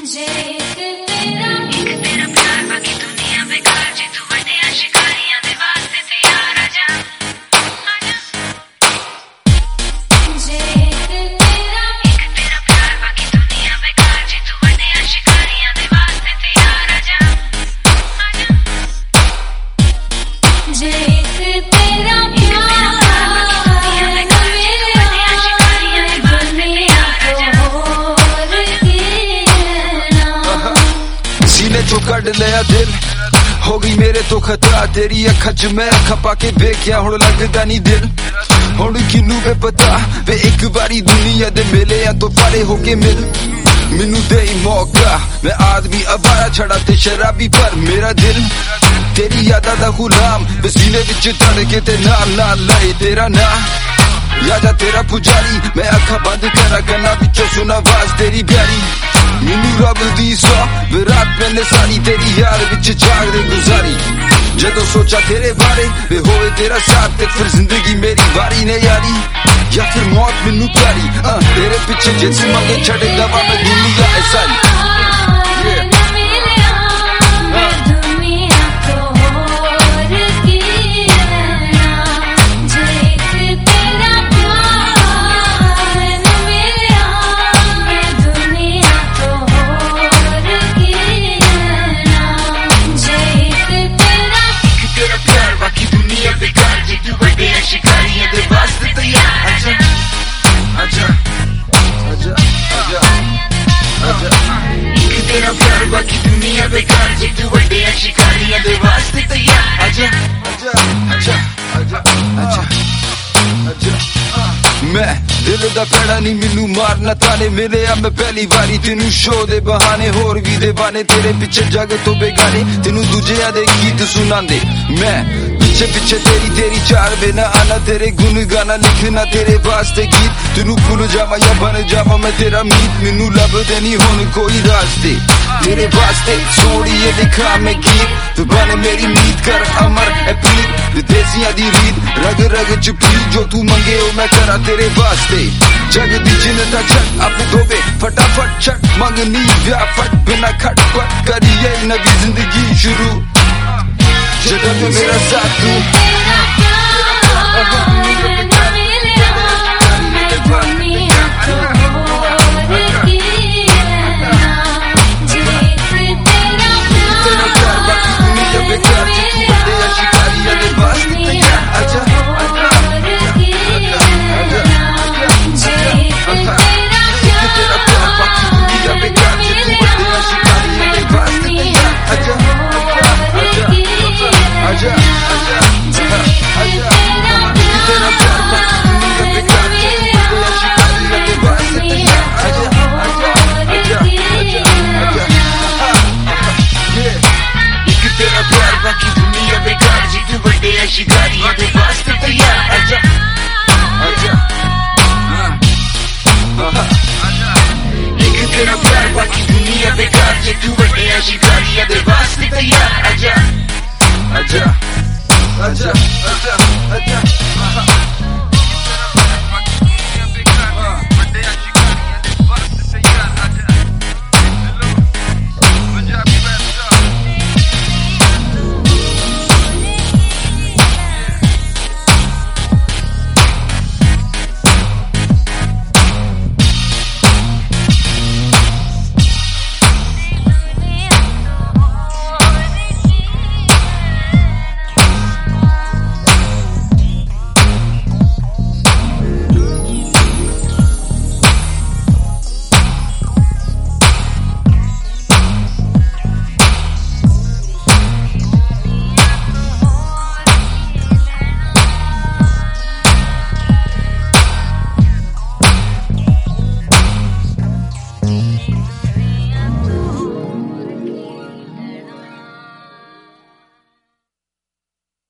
जो कड़ लिया दिल हो गई मेरे तो खतरा तेरी अखा च मैं अखा पाके वेख्या हुण लगदा नहीं दिल हुण किनू वे पता वे एक बारी दुनिया दे मेले तो फारे होके मिल मैनू दे मौका मैं आदमी अवारा छड़ा ते शराबी पर मेरा दिल तेरी यादा दा गुलाम वे सीने विच धड़के ते नाल नाल लाए तेरा नाम यादा तेरा पुजारी मैं अखा बंद करा कन्ना विचों सुना आवाज तेरी प्यारी मैनू रब दी सौ विराट मैंने सारी तेरी यार विच जागदे गुजारी जदों सोचा तेरे बारे वे होवे तेरा साथ ते फिर जिंदगी मेरी बारी ने यारी या फिर मौत मैनू प्यारी तेरे पिछे जिस मंगे छड़े दवा मैं दुनिया है सारी तेरा प्यार बाकी दुनिया बेकार जे तू बड़े शिकारियां दे वास्ते तैयार आजा आजा आजा आजा आजा आजा मैं दिल दा पैड़ा नहीं मैनू मारना ताने मिले आ मैं पहली बारी तेनू शो दे बहाने होर भी दे बाने तेरे पिछे जग तो बेगाने तेनू दूजिया दे गीत सुनांदे मैं पिछे पिछे तेरी चार बेना आना तेरे गुन गाना लिखना तेरे वास्ते गीत तेनू भूल जावा या बन जावा मैं तेरा मीत मैनू लभदे नहीं हुण कोई रास्ते तेरे वास्ते सोड़ी ये लिखा मैं गीत तू बन मेरी मीत कर अमर ए प्रीत विदेसियां दी रीत रग रग च पी जो तू मंगे ओ मैं करा तेरे वास्ते जग दी जिन्नता छट आप धोबे फटाफट छट मंगनी ब्याह फट बिना खटपट करिए नवी जिंदगी शुरू जगह में मेरा साथ तू शिकारियां दे वास्ते तैयार आजा आजा एक तेरा प्यार बाकी दुनिया बेकार जे तू बड़े शिकारियां दे वास्ते तैयार आजा आजा आजा आजा